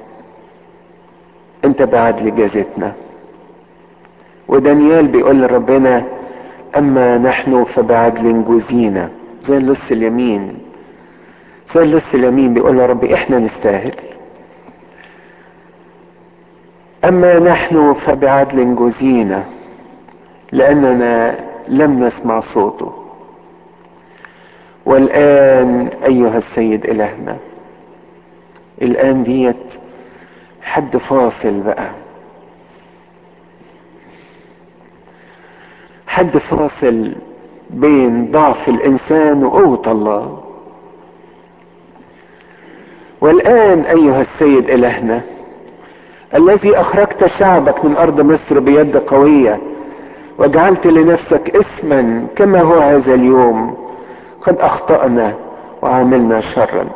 انت بعدل جازتنا. ودانيال بيقول لربنا اما نحن فبعدل جزينا، زي اللص اليمين، زي اللص اليمين بيقول يا ربي احنا نستاهل. اما نحن فبعدل جزينا لاننا لم نسمع صوته. والان ايها السيد الهنا، الان ديت حد فاصل بقى، حد فاصل بين ضعف الانسان وقوة الله. والان ايها السيد الهنا الذي اخرجت شعبك من ارض مصر بيد قوية وجعلت لنفسك اسما كما هو هذا اليوم، قد اخطأنا وعملنا شرا.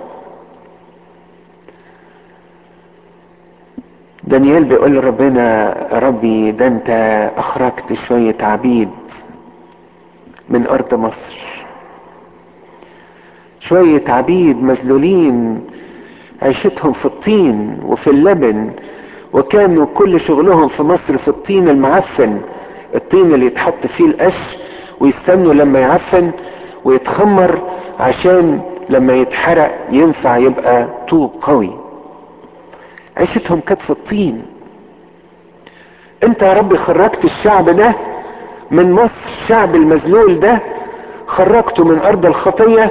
دانيال بيقول ربنا ربي ده انت اخرجت شوية عبيد من ارض مصر، شوية عبيد مذلولين عيشتهم في الطين وفي اللبن، وكانوا كل شغلهم في مصر في الطين المعفن، الطين اللي يتحط فيه القش ويستنوا لما يعفن ويتخمر عشان لما يتحرق ينفع يبقى طوب قوي. عيشتهم كانت في الطين. انت يا رب خرجت الشعب ده من مصر، الشعب المذلول ده خرجته من ارض الخطية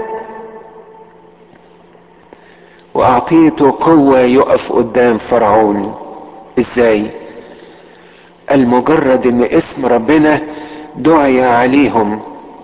واعطيته قوة يقف قدام فرعون. ازاي؟ المجرد ان اسم ربنا دعي عليهم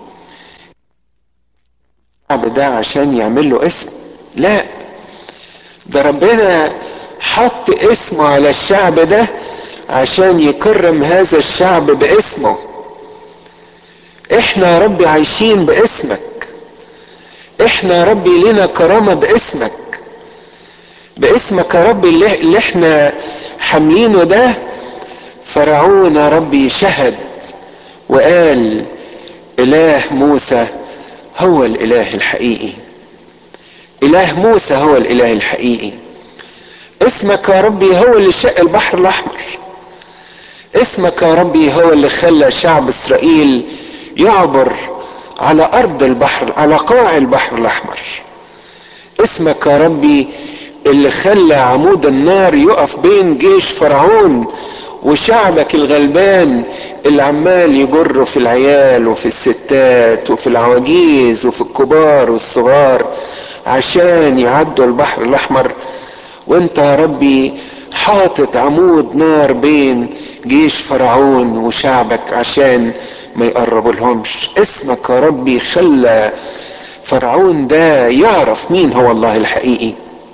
الشعب ده عشان يعمل له اسم؟ لا، ده ربنا حط اسمه على الشعب ده عشان يكرم هذا الشعب باسمه. احنا يا ربي عايشين باسمك، احنا يا ربي لنا كرامة باسمك، باسمك يا ربي اللي, اللي احنا حاملينه ده. فرعون يا ربي شهد وقال اله موسى هو الاله الحقيقي، اله موسى هو الاله الحقيقي. اسمك يا ربي هو اللي شق البحر الاحمر، اسمك يا ربي هو اللي خلى شعب اسرائيل يعبر على ارض البحر، على قاع البحر الاحمر. اسمك يا ربي اللي خلى عمود النار يقف بين جيش فرعون وشعبك الغلبان اللي عمال يجر في العيال وفي الستات وفي العواجيز وفي الكبار والصغار عشان يعدوا البحر الاحمر. وانت يا ربي حاطط عمود نار بين جيش فرعون وشعبك عشان ما يقربوا لهمش. اسمك يا ربي خلى فرعون ده يعرف مين هو الله الحقيقي.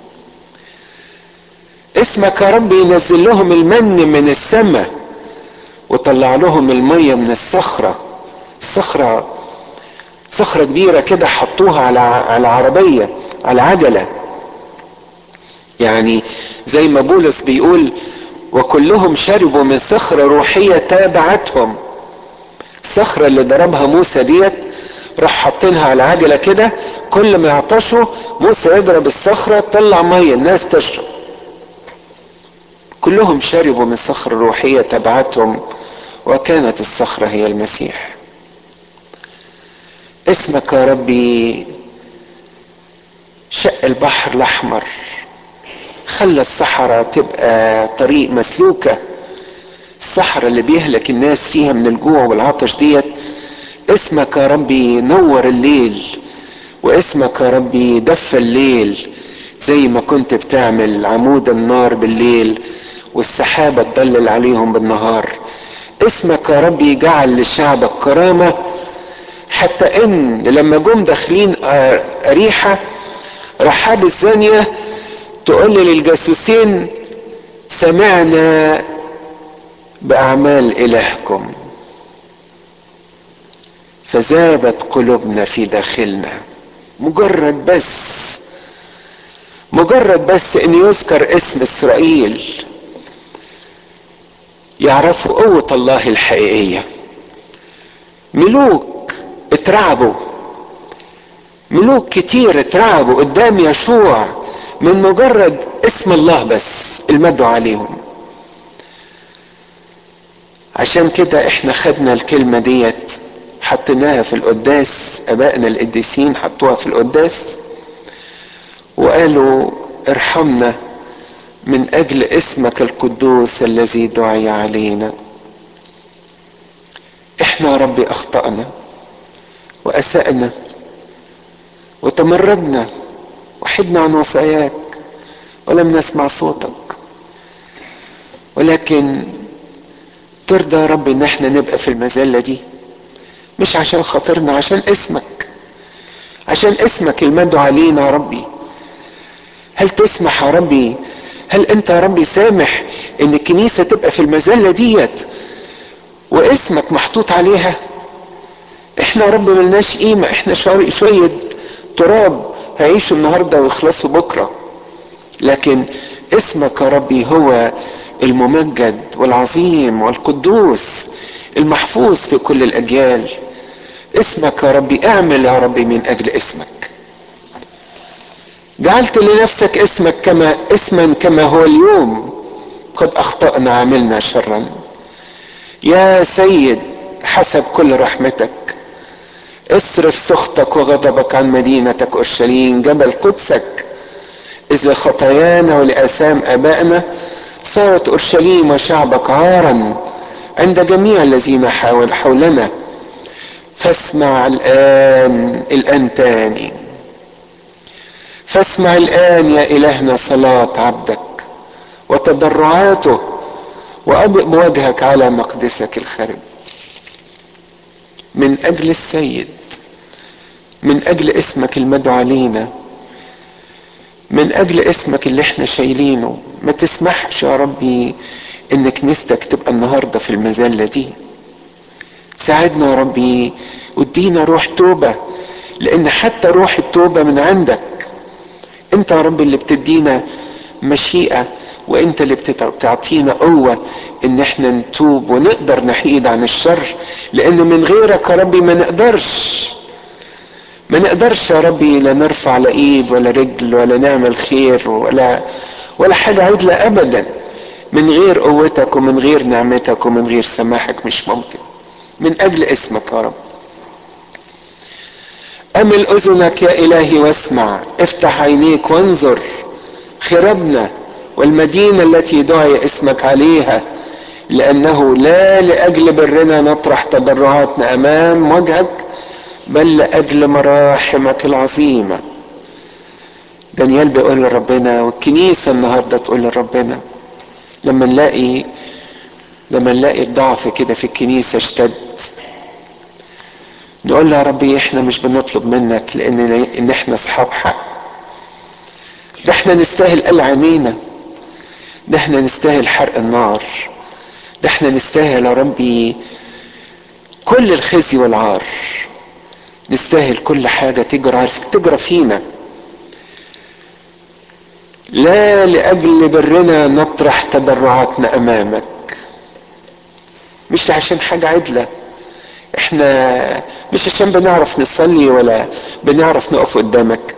اسمك يا رب ينزل لهم المن من السماء وطلع لهم المية من الصخرة، الصخرة صخرة كبيرة كده حطوها على على عربية، على عجلة، يعني زي ما بولس بيقول وكلهم شربوا من صخرة روحية تابعتهم. الصخرة اللي ضربها موسى ديت راح حاطينها على عجلة كده، كل ما يعطشوا موسى يضرب الصخرة تطلع مية الناس تشرب. كلهم شربوا من صخرة روحية تبعتهم وكانت الصخرة هي المسيح. اسمك يا ربي شق البحر الاحمر، خلى الصحراء تبقى طريق مسلوكة. الصحراء اللي بيهلك الناس فيها من الجوع والعطش ديت، اسمك يا ربي نور الليل، واسمك يا ربي دفى الليل، زي ما كنت بتعمل عمود النار بالليل والسحابة تضلل عليهم بالنهار. اسمك يا ربي جعل لشعبك كرامة، حتى ان لما جم داخلين أريحة، رحاب الزانية تقول للجاسوسين سمعنا بأعمال إلهكم فذابت قلوبنا في داخلنا. مجرد بس مجرد بس ان يذكر اسم اسرائيل يعرفوا قوة الله الحقيقية. ملوك اترعبوا، ملوك كتير اترعبوا قدام يشوع من مجرد اسم الله بس المدعو عليهم. عشان كده احنا خدنا الكلمة ديت حطيناها في القداس، ابائنا القديسين حطوها في القداس وقالوا ارحمنا من اجل اسمك القدوس الذي دعي علينا. احنا يا ربي اخطأنا واسأنا وتمردنا وحدنا عن وصاياك ولم نسمع صوتك، ولكن ترضى يا رب ان احنا نبقى في المذلة دي، مش عشان خاطرنا، عشان اسمك، عشان اسمك المدعو علينا يا ربي. هل تسمح يا ربي، هل انت يا ربي سامح ان الكنيسة تبقى في المذلة ديت واسمك محطوط عليها؟ احنا يا رب ملناش قيمة، احنا شوية تراب هيعيشوا النهاردة ويخلصوا بكرة، لكن اسمك يا ربي هو الممجد والعظيم والقدوس المحفوظ في كل الاجيال. اسمك يا ربي، اعمل يا ربي من اجل اسمك. جعلت لنفسك اسمك كما اسما كما هو اليوم، قد اخطأنا عملنا شرا. يا سيد حسب كل رحمتك اصرف سخطك وغضبك عن مدينتك اورشليم جبل قدسك، اذ لخطايانا ولاثام ابائنا صارت اورشليم وشعبك عارا عند جميع الذين حاول حولنا. فاسمع الان الان تاني فاسمع الان يا الهنا صلاة عبدك وتضرعاته، واضئ بوجهك على مقدسك الخارج. من اجل السيد، من اجل اسمك المدعو علينا، من اجل اسمك اللي احنا شايلينه، ما تسمحش يا ربي ان كنيستك تبقى النهارده في المذله دي. ساعدنا يا ربي وادينا روح توبه، لان حتى روح التوبه من عندك. انت يا رب اللي بتدينا مشيئه، وانت اللي بتعطينا قوه ان احنا نتوب ونقدر نحيد عن الشر، لان من غيرك يا ربي ما نقدرش ما نقدرش يا ربي لا نرفع لا ايد ولا رجل ولا نعمل خير ولا ولا حاجة عدلة ابدا. من غير قوتك ومن غير نعمتك ومن غير سماحك مش ممكن. من اجل اسمك يا رب امل اذنك يا الهي واسمع، افتح عينيك وانظر خربنا والمدينة التي دعي اسمك عليها، لانه لا لاجل برنا نطرح تضرعاتنا امام وجهك، بل لأجل مراحمك العظيمة. دانيال بيقول لربنا، والكنيسة النهاردة تقول لربنا، لما نلاقي لما نلاقي الضعف كده في الكنيسة اشتد، نقول له يا ربي احنا مش بنطلب منك لان ان احنا اصحاب حق، ده احنا نستاهل قلع عينينا، ده احنا نستاهل حرق النار، ده احنا نستاهل يا ربي كل الخزي والعار، نستاهل كل حاجة تجرى تجرى فينا. لا لأجل برنا نطرح تضرعاتنا أمامك، مش عشان حاجة عدلة، احنا مش عشان بنعرف نصلي ولا بنعرف نقف قدامك.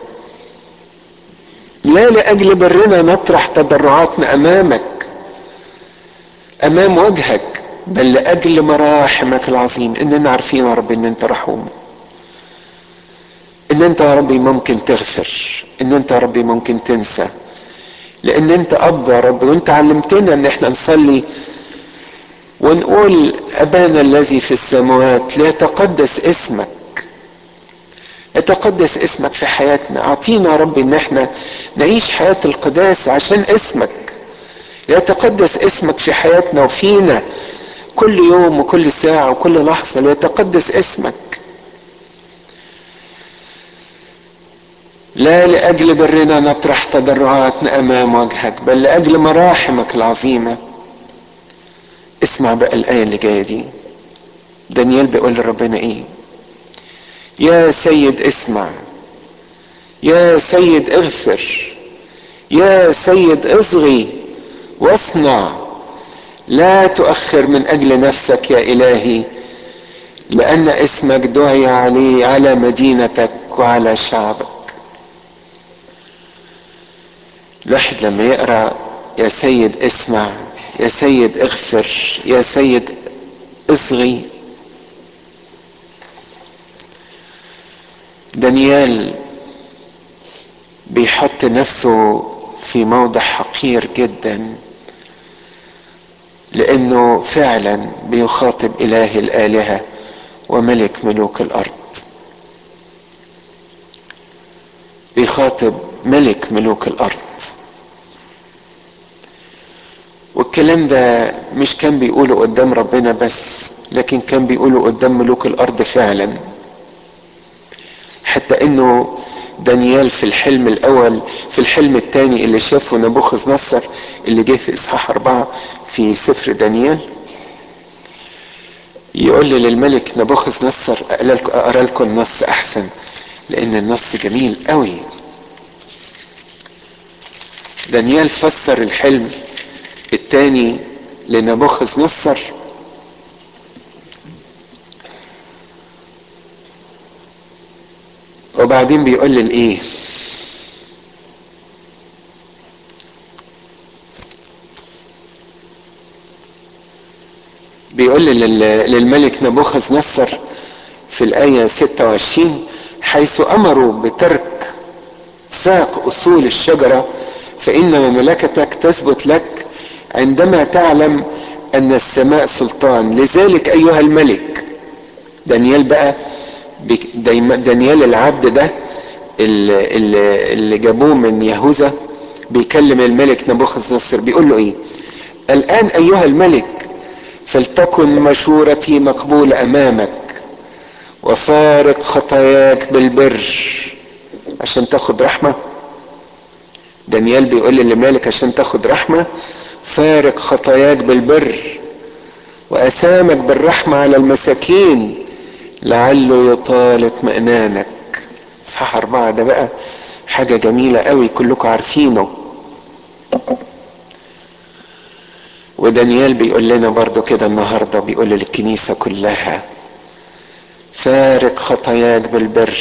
لا لأجل برنا نطرح تضرعاتنا أمامك أمام وجهك، بل لأجل مراحمك العظيم، إننا عارفين يا رب إن أنت رحوم. ان انت يا ربي ممكن تغفر، ان انت يا ربي ممكن تنسى، لان انت اب يا رب. وانت علمتنا ان احنا نصلي ونقول ابانا الذي في السماوات ليتقدس اسمك، يتقدس اسمك في حياتنا. اعطينا يا رب ان احنا نعيش حياة القداسة عشان اسمك، يتقدس اسمك في حياتنا وفينا كل يوم وكل ساعة وكل لحظة، ليتقدس اسمك. لا لأجل برنا نطرح تضرعاتنا أمام وجهك، بل لأجل مراحمك العظيمة. اسمع بقى الآية اللي جاية دي، دانيال بيقول لربنا ايه؟ يا سيد اسمع، يا سيد اغفر، يا سيد اصغي واصنع، لا تؤخر من أجل نفسك يا إلهي، لأن اسمك دعي عليه على مدينتك وعلى شعبك. الواحد لما يقرأ يا سيد اسمع، يا سيد اغفر، يا سيد اصغي، دانيال بيحط نفسه في موضع حقير جدا، لانه فعلا بيخاطب اله الالهة وملك ملوك الارض، بيخاطب ملك ملوك الارض. والكلام ده مش كان بيقوله قدام ربنا بس، لكن كان بيقوله قدام ملوك الارض فعلا. حتى انه دانيال في الحلم الاول، في الحلم الثاني اللي شافه نبوخذ نصر اللي جه في اصحاح اربعة في سفر دانيال، يقول لي للملك نبوخذ نصر اقرا لكم النص احسن لان النص جميل قوي. دانيال فسر الحلم الثاني لنبوخذ نصر، وبعدين بيقول لي الايه؟ بيقول لي للملك نبوخذ نصر في الآية ستة وعشرين: حيث أمروا بترك ساق أصول الشجرة فإن مملكتك تثبت لك عندما تعلم أن السماء سلطان. لذلك أيها الملك، دانيال بقى، دانيال العبد ده اللي, اللي جابوه من يهوذا بيكلم الملك نبوخذ نصر، بيقول له ايه؟ الآن أيها الملك فلتكن مشورتي مقبولة أمامك، وفارق خطاياك بالبر عشان تاخد رحمة. دانيال بيقول للملك عشان تاخد رحمة فارق خطاياك بالبر وأثامك بالرحمة على المساكين لعله يطال اطمئنانك. اصحاح اربعة ده بقى حاجة جميلة قوي كلكم عارفينه. ودانيال بيقول لنا برضو كده النهاردة، بيقول للكنيسة كلها: فارق خطاياك بالبر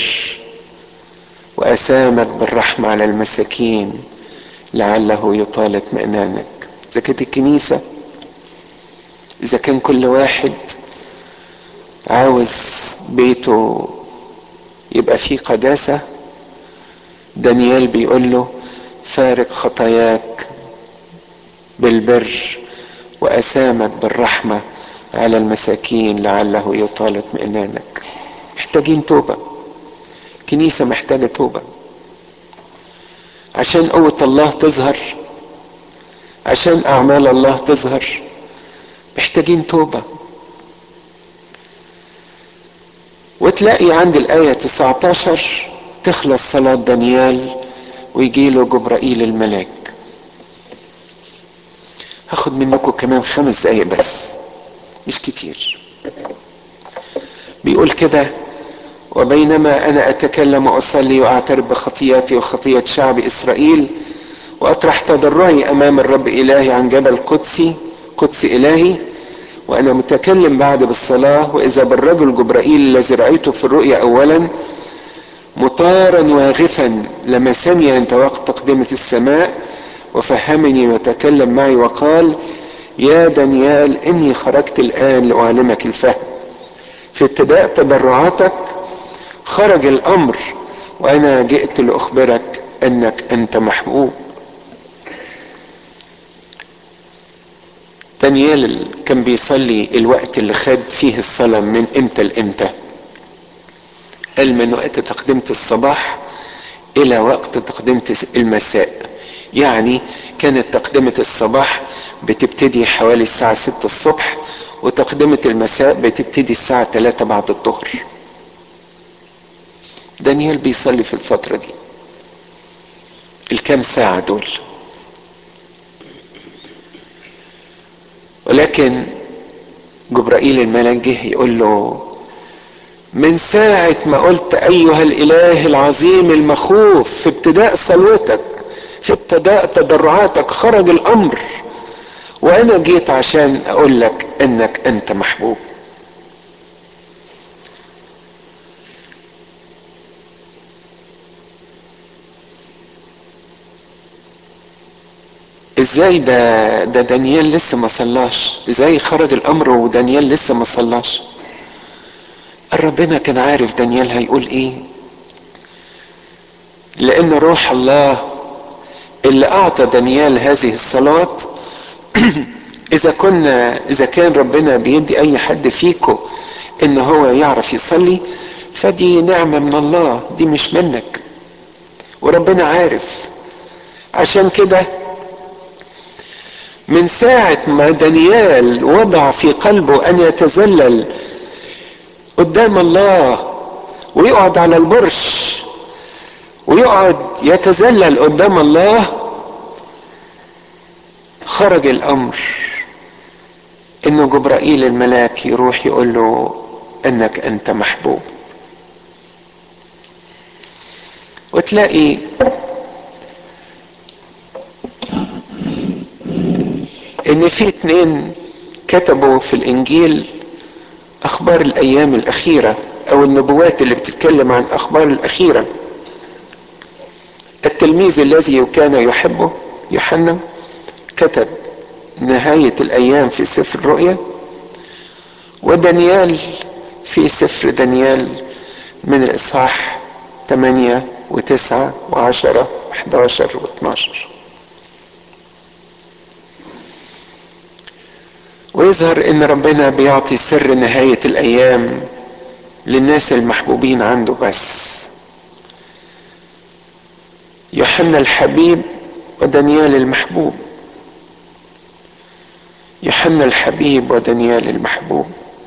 وأثامك بالرحمة على المساكين لعله يطال اطمئنانك. إذا كانت الكنيسة، إذا كان كل واحد عاوز بيته يبقى فيه قداسة، دانيال بيقول له: فارق خطاياك بالبر وأثامك بالرحمة على المساكين لعله يطال اطمئنانك. محتاجين توبة، كنيسة محتاجة توبة عشان قوة الله تظهر، عشان أعمال الله تظهر. محتاجين توبة. وتلاقي عند الآية تسعة عشر تخلص صلاة دانيال ويجيله جبرائيل الملاك. هاخد منكم كمان خمس دقايق بس، مش كتير. بيقول كده: وبينما أنا أتكلم وأصلي وأعترف بخطياتي وخطية شعب إسرائيل وأطرح تضرعي أمام الرب إلهي عن جبل قدسي قدس إلهي، وأنا متكلم بعد بالصلاة، وإذا بالرجل جبرائيل الذي رأيته في الرؤيا أولا مطارا واغفا لمسني عند وقت تقدمة السماء وفهمني وتكلم معي وقال: يا دانيال إني خرجت الآن لأعلمك الفهم. في ابتداء تضرعاتك خرج الأمر وانا جئت لاخبرك انك انت محبوب. دانيال كان بيصلي الوقت اللي خد فيه الصلاة من امتى لامتى؟ قال من وقت تقدمة الصباح الى وقت تقدمة المساء. يعني كانت تقدمة الصباح بتبتدي حوالي الساعة ستة الصبح، وتقدمة المساء بتبتدي الساعة ثلاثة بعد الظهر. دانيال بيصلي في الفترة دي الكام ساعة دول. ولكن جبرائيل الملاك جه يقول له من ساعة ما قلت ايها الاله العظيم المخوف في ابتداء صلوتك، في ابتداء تضرعاتك، خرج الامر، وانا جيت عشان اقول لك انك انت محبوب. ازاي ده ده دانيال لسه ما صلاش؟ ازاي خرج الامر ودانيال لسه ما صلاش؟ ربنا كان عارف دانيال هيقول ايه، لان روح الله اللي اعطى دانيال هذه الصلاة اذا كنا اذا كان ربنا بيدي اي حد فيكم ان هو يعرف يصلي، فدي نعمة من الله، دي مش منك، وربنا عارف. عشان كده من ساعة ما دانيال وضع في قلبه ان يتذلل قدام الله ويقعد على البرش ويقعد يتذلل قدام الله، خرج الامر انه جبرائيل الملاك يروح يقول له انك انت محبوب. وتلاقي ان في اتنين كتبوا في الانجيل اخبار الايام الاخيرة او النبوات اللي بتتكلم عن اخبار الاخيرة. التلميذ الذي كان يحبه يوحنا كتب نهاية الايام في سفر الرؤيا، ودانيال في سفر دانيال من الاصحاح ثمانية وتسعة وعشرة وحداشر واثناشر. ويظهر ان ربنا بيعطي سر نهاية الايام للناس المحبوبين عنده بس. يوحنا الحبيب ودانيال المحبوب، يوحنا الحبيب ودانيال المحبوب،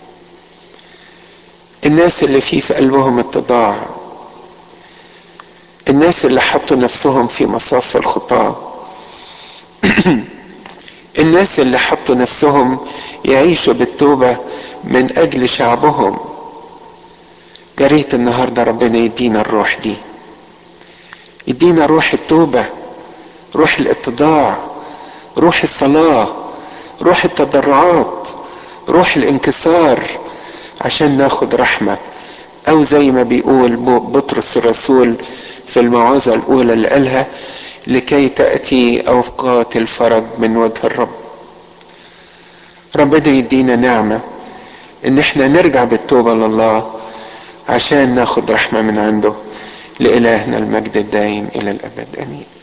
الناس اللي فيه في قلبهم اتضاع، الناس اللي حطوا نفسهم في مصاف الخطاة، الناس اللي حطوا نفسهم يعيشوا بالتوبة من اجل شعبهم. يا ريت النهارده ربنا يدينا الروح دي، يدينا روح التوبة، روح الاتضاع، روح الصلاة، روح التضرعات، روح الانكسار، عشان ناخد رحمة. او زي ما بيقول بطرس الرسول في الموعظة الاولى اللي قالها لكي تأتي اوقات الفرج من وجه الرب. ربنا يدينا نعمة ان احنا نرجع بالتوبة لله عشان ناخد رحمة من عنده. لإلهنا المجد الدائم الى الابد امين.